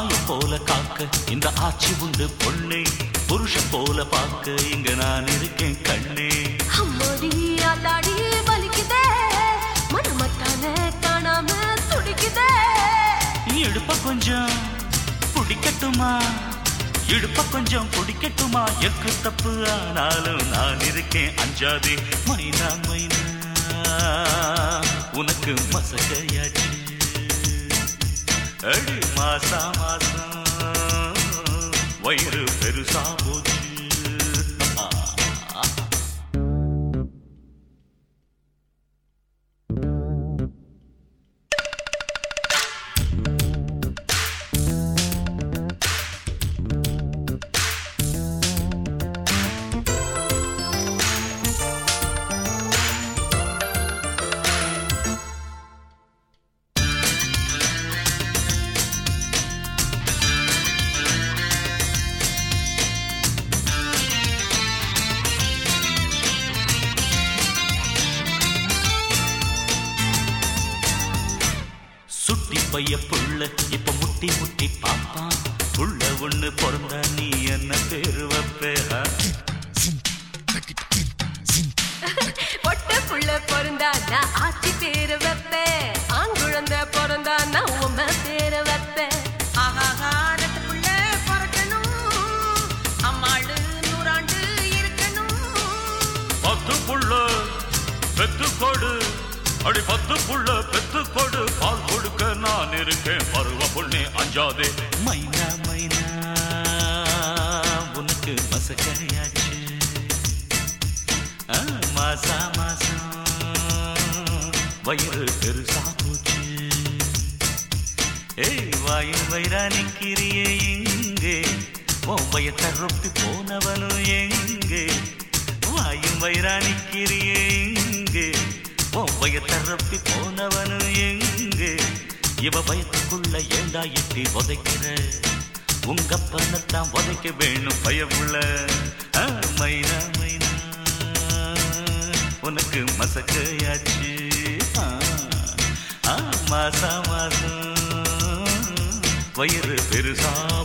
சாயம் போல காக்க இந்த ஆட்சி உண்டு பொண்ணே, புருஷன் போல பார்க்க இங்க நான் இருக்கேன் கண்ணே. அம்மாடி ஆத்தாடி வலிக்குதே, மனமத்தான காணாம துடிக்குதே. இடுப்ப கொஞ்சம் பிடிக்கட்டுமா, இடுப்ப கொஞ்சம் பிடிக்கட்டுமா, எக்கு தப்பு ஆனாலும் நான் இருக்கேன் அஞ்சாதே. மைனா மைனா உனக்கு மசக்கையாச்சு அடி, மாசா மாசம் வயிறு பெருசா போச்சு. சுட்டி பைய புள்ள இப்ப முட்டி முட்டி பாப்பான், புள்ள ஒண்ணு பிறந்தா நீ என்ன பேரு வைப்ப? பொட்ட புள்ள பிறந்தா நான் ஆட்சி பேரு வைப்பேன், ஆண் குழந்தை பிறந்தா நான் உம பேரு வைப்பேன். ஆகாரத்து புள்ள பிறக்கணும், அம்மாளு 100 ஆண்டு இருக்கணும். 10 புள்ள பெத்து கொடு அடி, 10 புள்ள பெத்து கொடு, பால் கொடுக்க நான் இருக்கேன் பருவ பொண்ணே அஞ்சாதே. மைனா மைனா உனக்கு மசக்கையாச்சு, மாசா மாசம் வயிறு பெருசா போச்சு. ஏய் வாயும் வயிறா நிக்கிறியே எங்கே, வயத்தை ரொப்பி போனவனும் எங்கே? வாயும் வயிறா நிக்கிறியே எங்கே, வயத்தை ரொப்பி போனவனும் எங்கே? இவ பயத்துக்குள்ள ஏண்டா எட்டி உதைக்கிற, உங்க பணத்தான் உதைக்க வேணும் பயமுள்ள. மைனா மைனா உனக்கு மசக்கையாச்சு, மாசா மாசம் வயிறு பெருசா